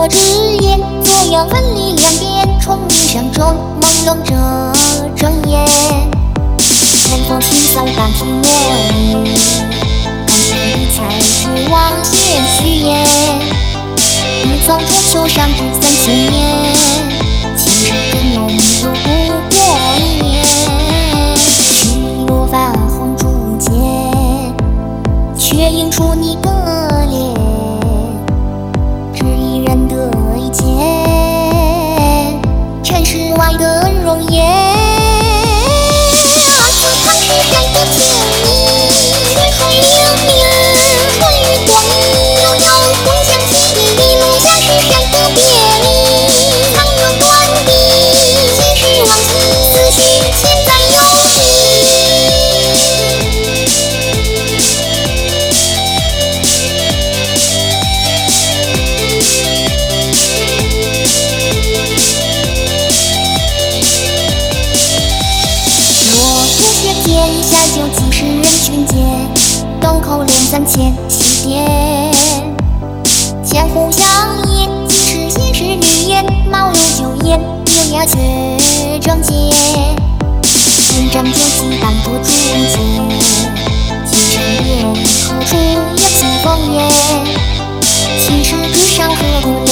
我之言，左右分离两边，重明山中朦胧着睁眼。能否清扫半瓶墨雨，看谁才是妄言虚言。你从春秋上至3000年，其实真容有不过1年。去落发红烛间，却映出你的脸，只一人的一见，尘世外的容颜。自看世上的天意，水海流年，春雨过你，悠悠共享记忆，一路下世上的别离，苍穹断地，几世忘记，思绪千载有天下就几十人群间，斗口连3000西边。江湖相依，几世皆是绿叶，茅楼酒宴，优雅却整洁。新战酒气当作注解，几尘烟何处有几风烟？其实纸上何故